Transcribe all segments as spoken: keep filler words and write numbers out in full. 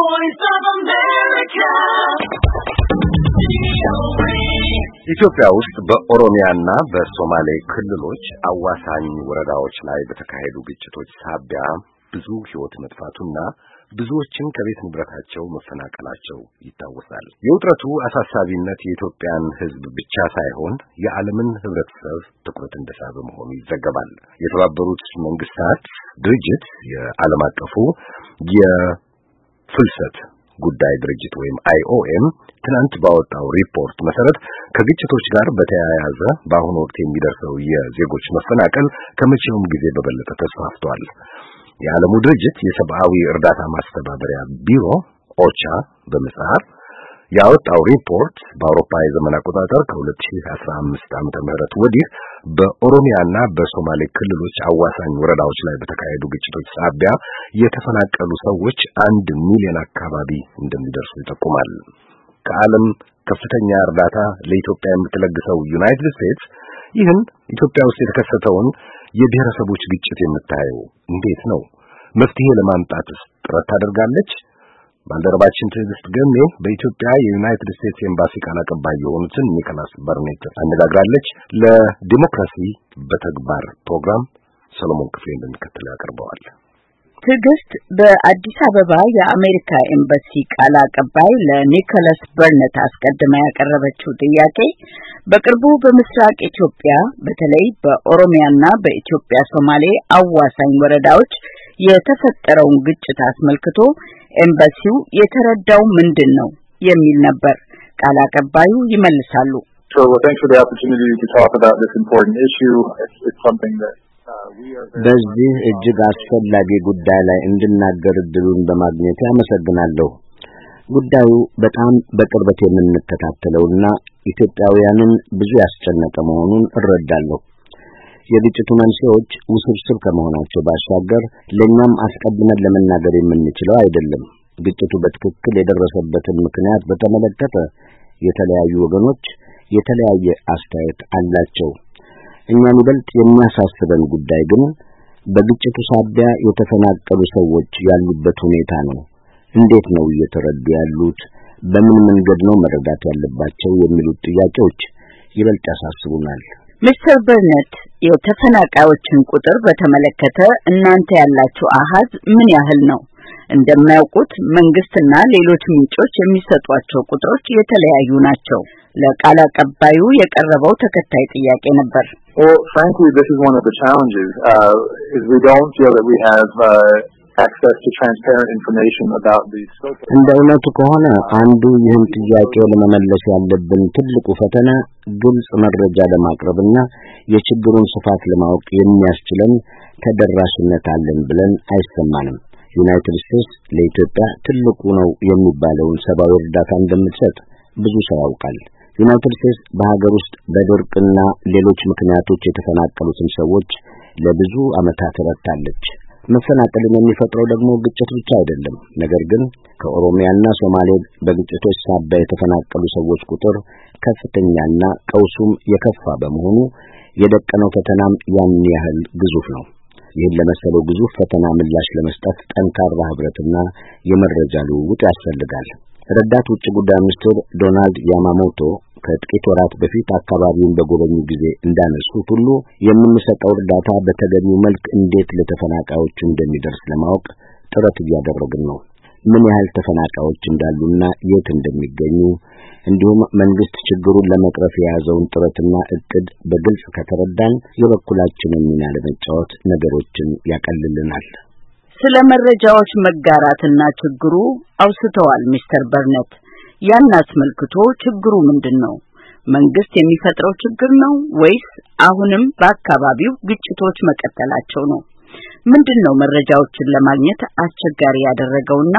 voice of America. ኢትዮጵያ ውስጥ በኦሮሚያና በሶማሌ ክልሎች አዋሳኝ ወረዳዎች ላይ በተካሄዱ ግጭቶች ሳቢያ ብዙ ሕይወት መጥፋቱና ብዙዎችን ከቤት ንብረታቸው መፈናቀላቸው ይታወሳል። የውጥረቱ አሳሳቢነት የኢትዮጵያን ሕዝብ ብቻ ሳይሆን የዓለምን ሕብረተሰብ ትኩረት እንደሳበ መሆኑ ይዘገባል። የተባበሩት መንግስታት ድርጅት የዓለም አቀፉ የፍልሰት ጉዳይ ድርጅት ወይም አይ ኦ ኤም ትናንት ባወጣው ሪፖርት መሰረት ከግጭቶች ጋር በተያያዘ በአሁኑ ወቅት የሚደርሰው የዜጎች መፈናቀል ከመቼውም ጊዜ በበለጠ ተስፋፍቷል። የዓለሙ ድርጅት የሰብአዊ እርዳታ ማስተባበሪያ ቢሮ ኦቻ በመጽሐፍ ያወጣው ሪፖርት በአውሮፓ የዘመን አቆጣጠር ከሁለት ሺህ አስራ አምስት ዓመተ ምህረት ወዲህ በኦሮሚያና በሶማሌ ክልሎች አዋሳኝ ወረዳዎች ላይ በተካሄዱ ግጭቶች ሳቢያ የተፈናቀሉ ሰዎች አንድ ሚሊዮን አካባቢ እንደሚደርሱ ይጠቁማል። ከዓለም ከፍተኛ እርዳታ ለኢትዮጵያ የምትለግሰው ዩናይትድ ስቴትስ ይህን ኢትዮጵያ ውስጥ የተከሰተውን የብሔረሰቦች ግጭት የምታየው እንዴት ነው? መፍትሄ ለማምጣት ጥረት ታደርጋለች? ባልደረባችን ትዕግስት ገሜ በኢትዮጵያ የዩናይትድ ስቴትስ ኤምባሲ ቃል አቀባይ የሆኑትን ኒኮላስ በርኔት አነጋግራለች። ለዲሞክራሲ በተግባር ፕሮግራም ሰሎሞን ክፍሌ እንደሚከተለው ያቀርበዋል። ትዕግስት በአዲስ አበባ የአሜሪካ ኤምባሲ ቃል አቀባይ ለኒኮላስ በርኔት አስቀድማ ያቀረበችው ጥያቄ በቅርቡ በምስራቅ ኢትዮጵያ በተለይ በኦሮሚያና በኢትዮጵያ ሶማሌ አዋሳኝ ወረዳዎች የተፈጠረውን ግጭት አስመልክቶ ኤምባሲው የተረዳው ምንድን ነው የሚል ነበር። ቃል አቀባዩ ይመልሳሉ። So well, thanks for the opportunity to talk about this important issue. It's, it's something that በዚህ እጅግ አስፈላጊ ጉዳይ ላይ እንድናገር እድሉን በማግኘት አመሰግናለሁ። ጉዳዩ በጣም በቅርበት የምንከታተለውና ኢትዮጵያውያንን ብዙ ያስጨነቀ መሆኑን እረዳለሁ። የግጭቱ መንስኤዎች ውስብስብ ከመሆናቸው ባሻገር ለኛም አስቀድመን ለመናገር የምንችለው አይደለም። ግጭቱ በትክክል የደረሰበትን ምክንያት በተመለከተ የተለያዩ ወገኖች የተለያየ አስተያየት አላቸው። እኛን ይበልጥ የሚያሳስበን ጉዳይ ግን በግጭቱ ሳቢያ የተፈናቀሉ ሰዎች ያሉበት ሁኔታ ነው። እንዴት ነው እየተረዱ ያሉት? በምን መንገድ ነው መረዳት ያለባቸው? የሚሉት ጥያቄዎች ይበልጥ ያሳስቡናል። ሚስተር በርኔት የተፈናቃዮችን ቁጥር በተመለከተ እናንተ ያላችሁ አሃዝ ምን ያህል ነው? እንደማያውቁት መንግስትና ሌሎች ምንጮች የሚሰጧቸው ቁጥሮች የተለያዩ ናቸው። ለቃል አቀባዩ የቀረበው ተከታይ ጥያቄ ነበር። Well, frankly, this is one of the challenges. Uh, is we don't feel that we have uh, access to transparent information about these social. እንደ እውነቱ ከሆነ አንዱ ይህን ጥያቄ ለመመለስ ያለብን ትልቁ ፈተና ግልጽ መረጃ ለማቅረብና የችግሩን ስፋት ለማወቅ የሚያስችለን ተደራሽነት አለን ብለን አይሰማንም። ዩናይትድ ስቴትስ ለኢትዮጵያ ትልቁ ነው የሚባለውን ሰብአዊ እርዳታ እንደምትሰጥ ብዙ ሰው ያውቃል። ዩናይትድ ስቴትስ በሀገር ውስጥ በድርቅና ሌሎች ምክንያቶች የተፈናቀሉትን ሰዎች ለብዙ ዓመታት ረድታለች። መፈናቀልን የሚፈጥረው ደግሞ ግጭት ብቻ አይደለም። ነገር ግን ከኦሮሚያና ሶማሌ በግጭቶች ሳቢያ የተፈናቀሉ ሰዎች ቁጥር ከፍተኛና ቀውሱም የከፋ በመሆኑ የደቀነው ፈተናም ያን ያህል ግዙፍ ነው። ይህን ለመሰለው ግዙፍ ፈተና ምላሽ ለመስጠት ጠንካራ ህብረትና የመረጃ ልውውጥ ያስፈልጋል። ረዳት ውጭ ጉዳይ ሚኒስትር ዶናልድ ያማሞቶ ከጥቂት ወራት በፊት አካባቢውን በጎበኙ ጊዜ እንዳነሱት ሁሉ የምንሰጠው እርዳታ በተገቢው መልክ እንዴት ለተፈናቃዮቹ እንደሚደርስ ለማወቅ ጥረት እያደረግን ነው። ምን ያህል ተፈናቃዮች እንዳሉና የት እንደሚገኙ እንዲሁም መንግስት ችግሩን ለመቅረፍ የያዘውን ጥረትና እቅድ በግልጽ ከተረዳን የበኩላችንን ሚና ለመጫወት ነገሮችን ያቀልልናል። ስለ መረጃዎች መጋራትና ችግሩ አውስተዋል ሚስተር በርኔት። ያን አስመልክቶ ችግሩ ምንድነው? መንግስት የሚፈጥረው ችግር ነው ወይስ አሁንም በአካባቢው ግጭቶች መቀጠላቸው ነው? ምንድነው መረጃዎችን ለማግኘት አስቸጋሪ ያደረገውና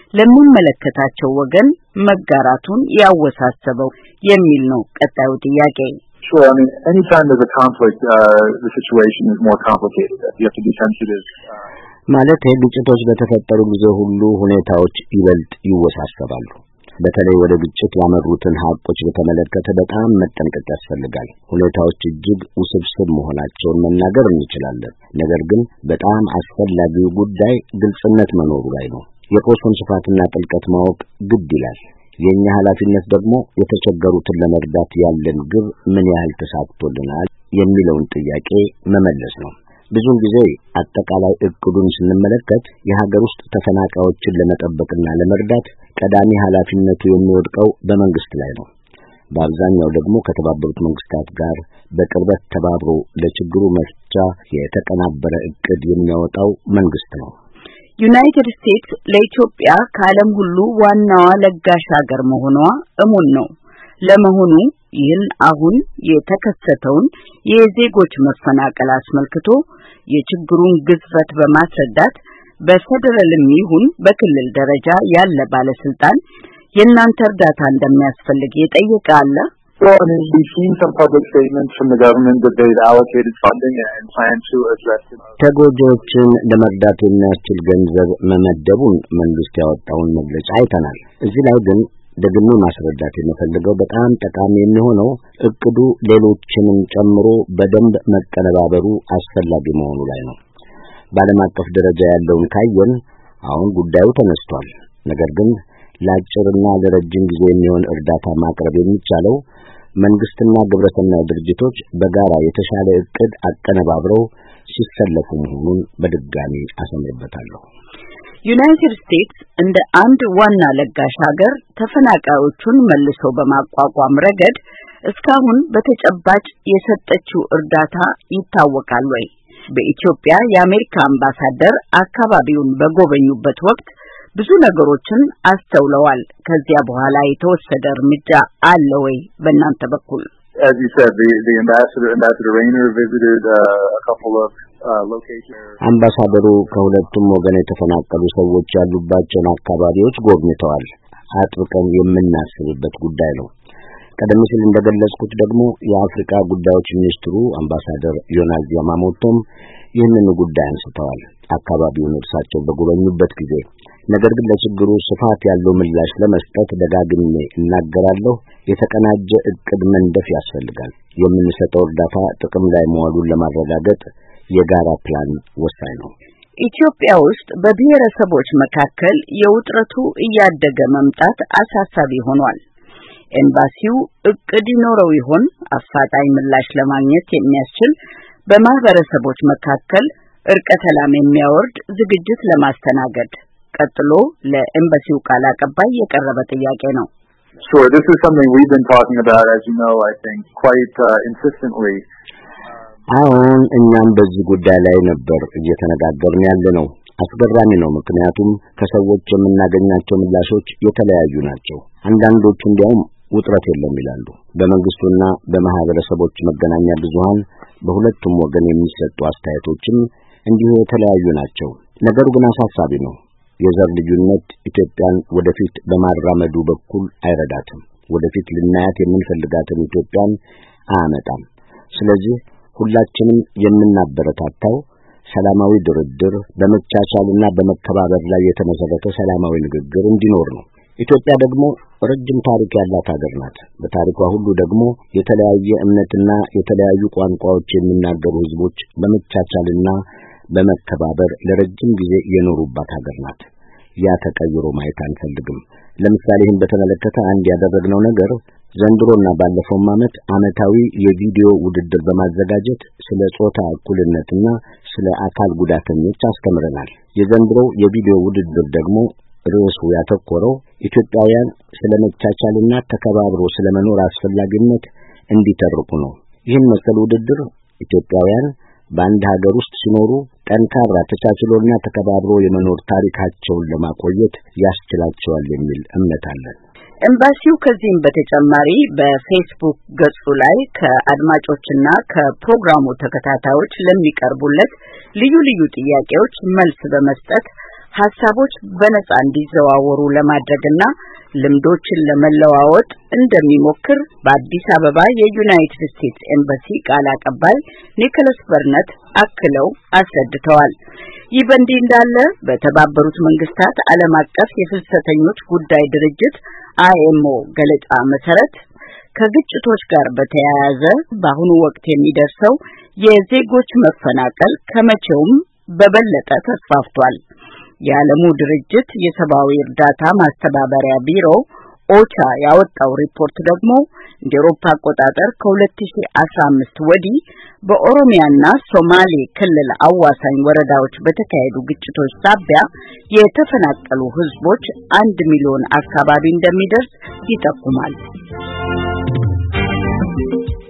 ለሚመለከታቸው ወገን መጋራቱን ያወሳሰበው የሚል ነው ቀጣዩ ጥያቄ። Sure, I mean, anytime there's a conflict, uh, the situation is more complicated. You have to be sensitive. Uh, ማለት ግጭቶች በተፈጠሩ ጊዜ ሁሉ ሁኔታዎች ይበልጥ ይወሳሰባሉ። በተለይ ወደ ግጭት ያመሩትን ሀቆች በተመለከተ በጣም መጠንቀቅ ያስፈልጋል። ሁኔታዎች እጅግ ውስብስብ መሆናቸውን መናገር እንችላለን። ነገር ግን በጣም አስፈላጊው ጉዳይ ግልጽነት መኖሩ ላይ ነው። የቆሱን ስፋትና ጥልቀት ማወቅ ግድ ይላል። የኛ ኃላፊነት ደግሞ የተቸገሩትን ለመርዳት ያለን ግብ ምን ያህል ተሳክቶልናል የሚለውን ጥያቄ መመለስ ነው። ብዙውን ጊዜ አጠቃላይ እቅዱን ስንመለከት የሀገር ውስጥ ተፈናቃዮችን ለመጠበቅና ለመርዳት ቀዳሚ ኃላፊነቱ የሚወድቀው በመንግስት ላይ ነው። በአብዛኛው ደግሞ ከተባበሩት መንግስታት ጋር በቅርበት ተባብሮ ለችግሩ መፍቻ የተቀናበረ እቅድ የሚያወጣው መንግስት ነው። ዩናይትድ ስቴትስ ለኢትዮጵያ ከዓለም ሁሉ ዋናዋ ለጋሽ ሀገር መሆኗ እሙን ነው። ለመሆኑ ይህን አሁን የተከሰተውን የዜጎች መፈናቀል አስመልክቶ የችግሩን ግዝፈት በማስረዳት በፌደራልም ይሁን በክልል ደረጃ ያለ ባለስልጣን የእናንተ እርዳታ እንደሚያስፈልግ የጠየቀ አለ? Well, I mean, we've seen some public statements from the government that they've allocated funding and plan to address it. ተጎጂዎችን ለመርዳት የሚያስችል ገንዘብ መመደቡን መንግስት ያወጣውን መግለጫ አይተናል። እዚህ ላይ ግን ደግሜ ማስረዳት የምፈልገው በጣም ጠቃሚ የሚሆነው እቅዱ ሌሎችንም ጨምሮ በደንብ መቀነባበሩ አስፈላጊ መሆኑ ላይ ነው። በዓለም አቀፍ ደረጃ ያለውን ካየን አሁን ጉዳዩ ተነስቷል። ነገር ግን ለአጭርና ለረጅም ጊዜ የሚሆን እርዳታ ማቅረብ የሚቻለው መንግስትና ግብረሰናይ ድርጅቶች በጋራ የተሻለ እቅድ አቀነባብረው ሲሰለፉ መሆኑን በድጋሚ አሰምርበታለሁ። ዩናይትድ ስቴትስ እንደ አንድ ዋና ለጋሽ ሀገር ተፈናቃዮቹን መልሶ በማቋቋም ረገድ እስካሁን በተጨባጭ የሰጠችው እርዳታ ይታወቃል ወይ? በኢትዮጵያ የአሜሪካ አምባሳደር አካባቢውን በጎበኙበት ወቅት ብዙ ነገሮችን አስተውለዋል። ከዚያ በኋላ የተወሰደ እርምጃ አለ ወይ በእናንተ በኩል? As you said, the, the ambassador, Ambassador Rayner visited uh, a couple of uh, locations. አምባሳደሩ ከሁለቱም ወገን የተፈናቀሉ ሰዎች ያሉባቸውን አካባቢዎች ጎብኝተዋል። አጥብቀን የምናስብበት ጉዳይ ነው። ቀደም ሲል እንደገለጽኩት ደግሞ የአፍሪካ ጉዳዮች ሚኒስትሩ አምባሳደር ዮናስ ያማሞቶም ይህንን ጉዳይ አንስተዋል አካባቢውን እርሳቸው በጎበኙበት ጊዜ። ነገር ግን ለችግሩ ስፋት ያለው ምላሽ ለመስጠት ደጋግሜ እናገራለሁ። የተቀናጀ እቅድ መንደፍ ያስፈልጋል። የምንሰጠው እርዳታ ጥቅም ላይ መዋሉን ለማረጋገጥ የጋራ ፕላን ወሳኝ ነው። ኢትዮጵያ ውስጥ በብሔረሰቦች መካከል የውጥረቱ እያደገ መምጣት አሳሳቢ ሆኗል። ኤምባሲው እቅድ ይኖረው ይሆን? አፋጣኝ ምላሽ ለማግኘት የሚያስችል በማህበረሰቦች መካከል እርቀ ሰላም የሚያወርድ ዝግጅት ለማስተናገድ ቀጥሎ ለኤምባሲው ቃል አቀባይ የቀረበ ጥያቄ ነው። Sure, this is something we've been talking about, as you know, I think, quite uh, insistently. አሁን እኛም በዚህ ጉዳይ ላይ ነበር እየተነጋገርን ያለነው። አስገራሚ ነው፣ ምክንያቱም ከሰዎች የምናገኛቸው ምላሾች የተለያዩ ናቸው። አንዳንዶቹ እንዲያውም ውጥረት የለም ይላሉ። በመንግስቱና በማህበረሰቦች መገናኛ ብዙሃን በሁለቱም ወገን የሚሰጡ አስተያየቶችም እንዲሁ የተለያዩ ናቸው። ነገሩ ግን አሳሳቢ ነው። የዘር ልዩነት ኢትዮጵያን ወደፊት በማራመዱ በኩል አይረዳትም። ወደፊት ልናያት የምንፈልጋትን ኢትዮጵያን አያመጣም። ስለዚህ ሁላችንም የምናበረታታው ሰላማዊ ድርድር፣ በመቻቻልና በመከባበር ላይ የተመሰረተ ሰላማዊ ንግግር እንዲኖር ነው። ኢትዮጵያ ደግሞ ረጅም ታሪክ ያላት ሀገር ናት። በታሪኳ ሁሉ ደግሞ የተለያየ እምነትና የተለያዩ ቋንቋዎች የሚናገሩ ህዝቦች በመቻቻልና በመከባበር ለረጅም ጊዜ የኖሩባት ሀገር ናት። ያ ተቀይሮ ማየት አንፈልግም። ለምሳሌ ይህን በተመለከተ አንድ ያደረግነው ነገር ዘንድሮና ባለፈው ዓመት አመታዊ የቪዲዮ ውድድር በማዘጋጀት ስለ ጾታ እኩልነትና ስለ አካል ጉዳተኞች አስተምረናል። የዘንድሮው የቪዲዮ ውድድር ደግሞ ርዕሱ ያተኮረው ኢትዮጵያውያን ስለ መቻቻልና ተከባብሮ ስለ መኖር አስፈላጊነት እንዲተርኩ ነው። ይህን መሰል ውድድር ኢትዮጵያውያን በአንድ ሀገር ውስጥ ሲኖሩ ጠንካራ ተቻችሎና ተከባብሮ የመኖር ታሪካቸውን ለማቆየት ያስችላቸዋል የሚል እምነት አለን። ኤምባሲው ከዚህም በተጨማሪ በፌስቡክ ገጹ ላይ ከአድማጮችና ከፕሮግራሙ ተከታታዮች ለሚቀርቡለት ልዩ ልዩ ጥያቄዎች መልስ በመስጠት ሐሳቦች በነጻ እንዲዘዋወሩ ለማድረግና ልምዶችን ለመለዋወጥ እንደሚሞክር በአዲስ አበባ የዩናይትድ ስቴትስ ኤምባሲ ቃል አቀባይ ኒኮላስ በርነት አክለው አስረድተዋል። ይህ በእንዲህ እንዳለ በተባበሩት መንግስታት ዓለም አቀፍ የፍልሰተኞች ጉዳይ ድርጅት አይኤምኦ ገለጻ መሰረት ከግጭቶች ጋር በተያያዘ በአሁኑ ወቅት የሚደርሰው የዜጎች መፈናቀል ከመቼውም በበለጠ ተስፋፍቷል። የዓለሙ ድርጅት የሰብአዊ እርዳታ ማስተባበሪያ ቢሮ ኦቻ ያወጣው ሪፖርት ደግሞ እንደ አውሮፓ አቆጣጠር ከ2015 ወዲህ በኦሮሚያና ሶማሌ ክልል አዋሳኝ ወረዳዎች በተካሄዱ ግጭቶች ሳቢያ የተፈናቀሉ ህዝቦች አንድ ሚሊዮን አካባቢ እንደሚደርስ ይጠቁማል።